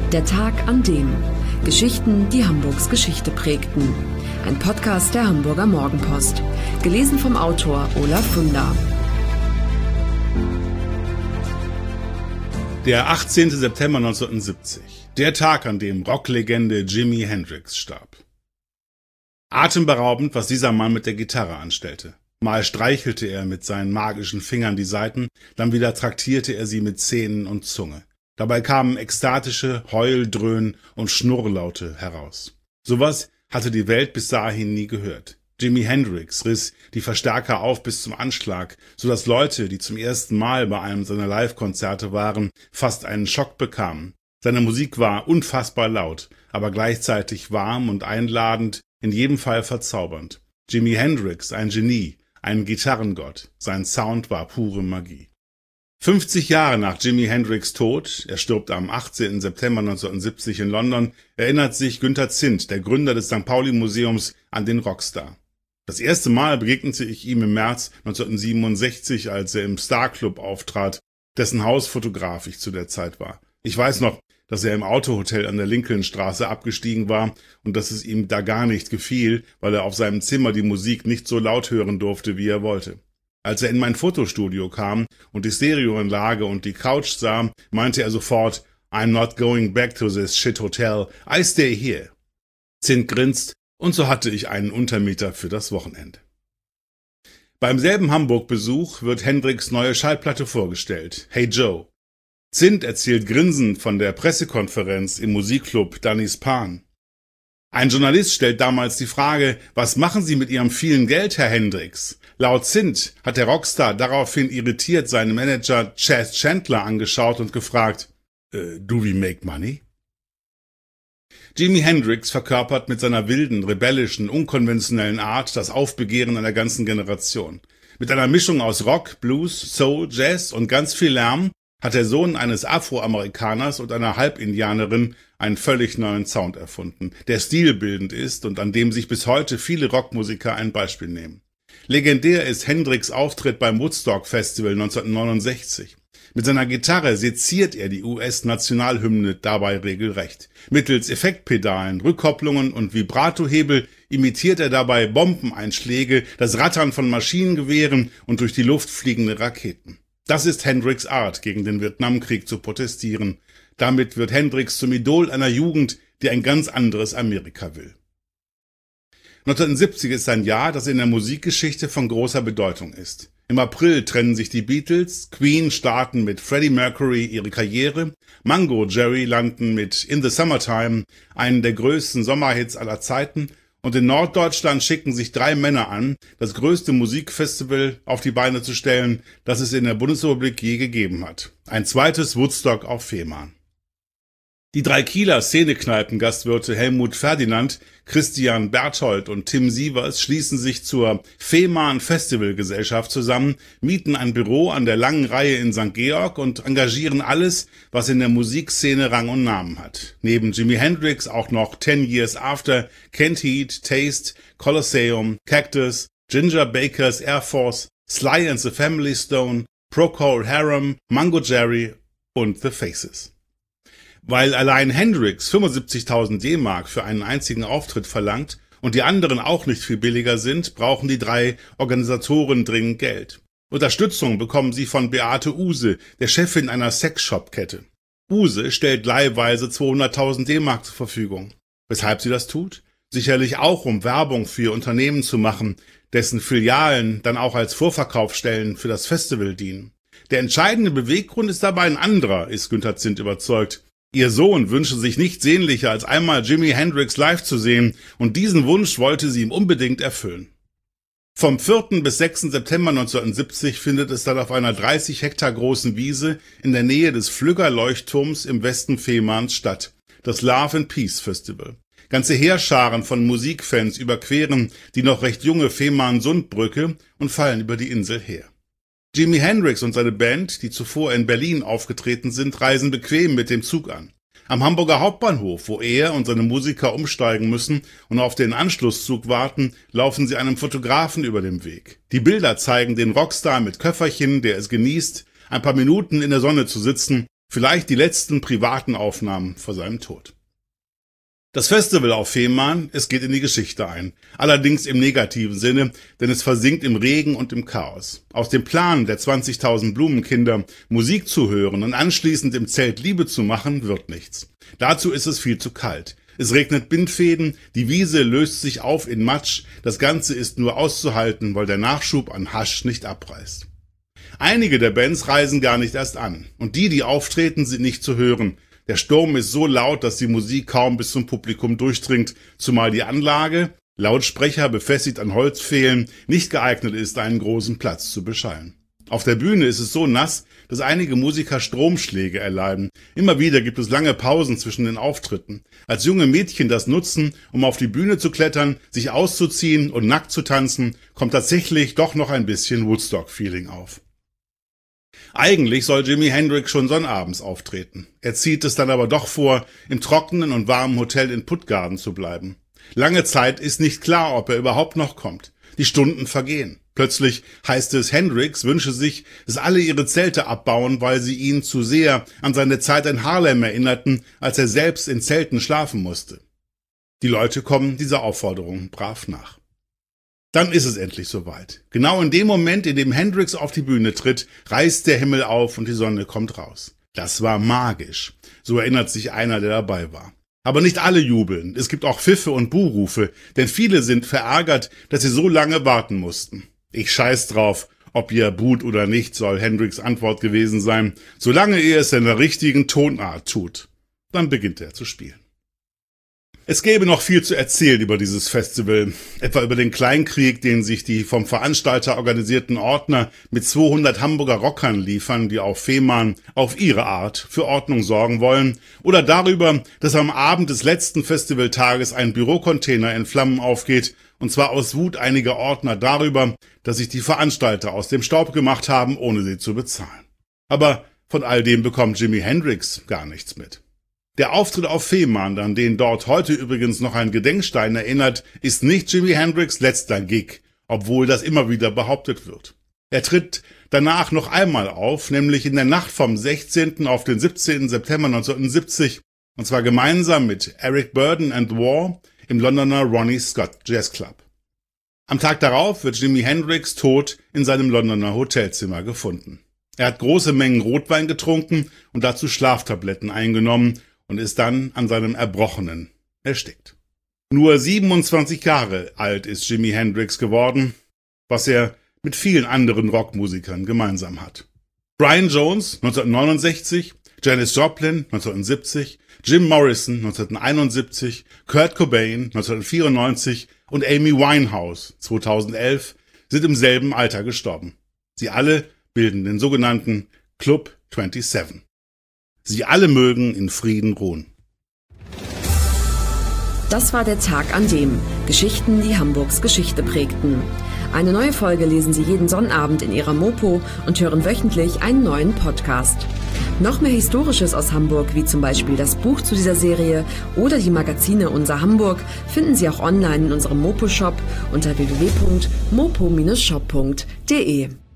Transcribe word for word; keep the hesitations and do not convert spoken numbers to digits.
Der Tag an dem. Geschichten, die Hamburgs Geschichte prägten. Ein Podcast der Hamburger Morgenpost. Gelesen vom Autor Olaf Funder. Der achtzehnten September neunzehnhundertsiebzig. Der Tag, an dem Rocklegende Jimi Hendrix starb. Atemberaubend, was dieser Mann mit der Gitarre anstellte. Mal streichelte er mit seinen magischen Fingern die Saiten, dann wieder traktierte er sie mit Zähnen und Zunge. Dabei kamen ekstatische Heul-, Dröhn- und Schnurrlaute heraus. Sowas hatte die Welt bis dahin nie gehört. Jimi Hendrix riss die Verstärker auf bis zum Anschlag, sodass Leute, die zum ersten Mal bei einem seiner Live-Konzerte waren, fast einen Schock bekamen. Seine Musik war unfassbar laut, aber gleichzeitig warm und einladend, in jedem Fall verzaubernd. Jimi Hendrix, ein Genie, ein Gitarrengott. Sein Sound war pure Magie. fünfzig Jahre nach Jimi Hendrix' Tod, er stirbt am achtzehnten September neunzehnhundertsiebzig in London, erinnert sich Günter Zindt, der Gründer des Sankt Pauli-Museums, an den Rockstar. Das erste Mal begegnete ich ihm im März neunzehnhundertsiebenundsechzig, als er im Star Club auftrat, dessen Hausfotograf ich zu der Zeit war. Ich weiß noch, dass er im Autohotel an der Lincolnstraße abgestiegen war und dass es ihm da gar nicht gefiel, weil er auf seinem Zimmer die Musik nicht so laut hören durfte, wie er wollte. Als er in mein Fotostudio kam und die Stereoanlage und die Couch sah, meinte er sofort, "I'm not going back to this shit hotel, I stay here." Zindt grinst, und so hatte ich einen Untermieter für das Wochenende. Beim selben Hamburg-Besuch wird Hendrix' neue Schallplatte vorgestellt, Hey Joe. Zindt erzählt grinsend von der Pressekonferenz im Musikclub Danny's Pan. Ein Journalist stellt damals die Frage, was machen Sie mit Ihrem vielen Geld, Herr Hendrix? Laut Zindt hat der Rockstar daraufhin irritiert seinen Manager Chas Chandler angeschaut und gefragt, äh, do we make money? Jimi Hendrix verkörpert mit seiner wilden, rebellischen, unkonventionellen Art das Aufbegehren einer ganzen Generation. Mit einer Mischung aus Rock, Blues, Soul, Jazz und ganz viel Lärm hat der Sohn eines Afroamerikaners und einer Halbindianerin einen völlig neuen Sound erfunden, der stilbildend ist und an dem sich bis heute viele Rockmusiker ein Beispiel nehmen. Legendär ist Hendrix' Auftritt beim Woodstock Festival neunzehnhundertneunundsechzig. Mit seiner Gitarre seziert er die U S-Nationalhymne dabei regelrecht. Mittels Effektpedalen, Rückkopplungen und Vibratohebel imitiert er dabei Bombeneinschläge, das Rattern von Maschinengewehren und durch die Luft fliegende Raketen. Das ist Hendrix' Art, gegen den Vietnamkrieg zu protestieren. Damit wird Hendrix zum Idol einer Jugend, die ein ganz anderes Amerika will. neunzehnhundertsiebzig ist ein Jahr, das in der Musikgeschichte von großer Bedeutung ist. Im April trennen sich die Beatles, Queen starten mit Freddie Mercury ihre Karriere, Mango Jerry landen mit In the Summertime, einen der größten Sommerhits aller Zeiten, und in Norddeutschland schicken sich drei Männer an, das größte Musikfestival auf die Beine zu stellen, das es in der Bundesrepublik je gegeben hat. Ein zweites Woodstock auf Fehmarn. Die drei Kieler Szenekneipengastwirte Helmut Ferdinand, Christian Berthold und Tim Sievers schließen sich zur Fehmarn Festivalgesellschaft zusammen, mieten ein Büro an der Langen Reihe in Sankt Georg und engagieren alles, was in der Musikszene Rang und Namen hat. Neben Jimi Hendrix auch noch Ten Years After, Kent Heat, Taste, Colosseum, Cactus, Ginger Baker's Air Force, Sly and the Family Stone, Procol Harum, Mango Jerry und The Faces. Weil allein Hendrix fünfundsiebzigtausend D-Mark für einen einzigen Auftritt verlangt und die anderen auch nicht viel billiger sind, brauchen die drei Organisatoren dringend Geld. Unterstützung bekommen sie von Beate Uhse, der Chefin einer Sexshop-Kette. Uhse stellt leihweise zweihunderttausend D-Mark zur Verfügung. Weshalb sie das tut? Sicherlich auch, um Werbung für ihr Unternehmen zu machen, dessen Filialen dann auch als Vorverkaufsstellen für das Festival dienen. Der entscheidende Beweggrund ist dabei ein anderer, ist Günter Zindt überzeugt. Ihr Sohn wünsche sich nichts sehnlicher, als einmal Jimi Hendrix live zu sehen, und diesen Wunsch wollte sie ihm unbedingt erfüllen. Vom vierten bis sechsten September neunzehnhundertsiebzig findet es dann auf einer dreißig Hektar großen Wiese in der Nähe des Flügger-Leuchtturms im Westen Fehmarns statt, das Love and Peace Festival. Ganze Heerscharen von Musikfans überqueren die noch recht junge Fehmarn-Sundbrücke und fallen über die Insel her. Jimi Hendrix und seine Band, die zuvor in Berlin aufgetreten sind, reisen bequem mit dem Zug an. Am Hamburger Hauptbahnhof, wo er und seine Musiker umsteigen müssen und auf den Anschlusszug warten, laufen sie einem Fotografen über den Weg. Die Bilder zeigen den Rockstar mit Köfferchen, der es genießt, ein paar Minuten in der Sonne zu sitzen Vielleicht die letzten privaten Aufnahmen vor seinem Tod. Das Festival auf Fehmarn, es geht in die Geschichte ein. Allerdings im negativen Sinne, denn es versinkt im Regen und im Chaos. Aus dem Plan der zwanzigtausend Blumenkinder, Musik zu hören und anschließend im Zelt Liebe zu machen, wird nichts. Dazu ist es viel zu kalt. Es regnet Bindfäden, die Wiese löst sich auf in Matsch, das Ganze ist nur auszuhalten, weil der Nachschub an Hasch nicht abreißt. Einige der Bands reisen gar nicht erst an und die, die auftreten, sind nicht zu hören. Der Sturm ist so laut, dass die Musik kaum bis zum Publikum durchdringt, zumal die Anlage, Lautsprecher befestigt an Holzpfählen, nicht geeignet ist, einen großen Platz zu beschallen. Auf der Bühne ist es so nass, dass einige Musiker Stromschläge erleiden. Immer wieder gibt es lange Pausen zwischen den Auftritten. Als junge Mädchen das nutzen, um auf die Bühne zu klettern, sich auszuziehen und nackt zu tanzen, kommt tatsächlich doch noch ein bisschen Woodstock-Feeling auf. Eigentlich soll Jimi Hendrix schon sonnabends auftreten. Er zieht es dann aber doch vor, im trockenen und warmen Hotel in Puttgarden zu bleiben. Lange Zeit ist nicht klar, ob er überhaupt noch kommt. Die Stunden vergehen. Plötzlich heißt es, Hendrix wünsche sich, dass alle ihre Zelte abbauen, weil sie ihn zu sehr an seine Zeit in Harlem erinnerten, als er selbst in Zelten schlafen musste. Die Leute kommen dieser Aufforderung brav nach. Dann ist es endlich soweit. Genau in dem Moment, in dem Hendrix auf die Bühne tritt, reißt der Himmel auf und die Sonne kommt raus. Das war magisch. So erinnert sich einer, der dabei war. Aber nicht alle jubeln. Es gibt auch Pfiffe und Buhrufe, denn viele sind verärgert, dass sie so lange warten mussten. Ich scheiß drauf, ob ihr buht oder nicht, soll Hendrix' Antwort gewesen sein, solange ihr es in der richtigen Tonart tut. Dann beginnt er zu spielen. Es gäbe noch viel zu erzählen über dieses Festival, etwa über den Kleinkrieg, den sich die vom Veranstalter organisierten Ordner mit zweihundert Hamburger Rockern liefern, die auf Fehmarn auf ihre Art für Ordnung sorgen wollen, oder darüber, dass am Abend des letzten Festivaltages ein Bürocontainer in Flammen aufgeht, und zwar aus Wut einiger Ordner darüber, dass sich die Veranstalter aus dem Staub gemacht haben, ohne sie zu bezahlen. Aber von all dem bekommt Jimi Hendrix gar nichts mit. Der Auftritt auf Fehmarn, an den dort heute übrigens noch ein Gedenkstein erinnert, ist nicht Jimi Hendrix' letzter Gig, obwohl das immer wieder behauptet wird. Er tritt danach noch einmal auf, nämlich in der Nacht vom sechzehnten auf den siebzehnten September neunzehnhundertsiebzig, und zwar gemeinsam mit Eric Burdon and War im Londoner Ronnie Scott Jazz Club. Am Tag darauf wird Jimi Hendrix tot in seinem Londoner Hotelzimmer gefunden. Er hat große Mengen Rotwein getrunken und dazu Schlaftabletten eingenommen und ist dann an seinem Erbrochenen erstickt. Nur siebenundzwanzig Jahre alt ist Jimi Hendrix geworden, was er mit vielen anderen Rockmusikern gemeinsam hat. Brian Jones neunzehnhundertneunundsechzig, Janis Joplin neunzehnhundertsiebzig, Jim Morrison neunzehnhunderteinundsiebzig, Kurt Cobain neunzehnhundertvierundneunzig und Amy Winehouse zweitausendelf sind im selben Alter gestorben. Sie alle bilden den sogenannten Club siebenundzwanzig. Sie alle mögen in Frieden ruhen. Das war der Tag an dem Geschichten, die Hamburgs Geschichte prägten. Eine neue Folge lesen Sie jeden Sonnabend in Ihrer Mopo und hören wöchentlich einen neuen Podcast. Noch mehr Historisches aus Hamburg, wie zum Beispiel das Buch zu dieser Serie oder die Magazine Unser Hamburg, finden Sie auch online in unserem Mopo-Shop unter w w w punkt mopo Bindestrich shop punkt de.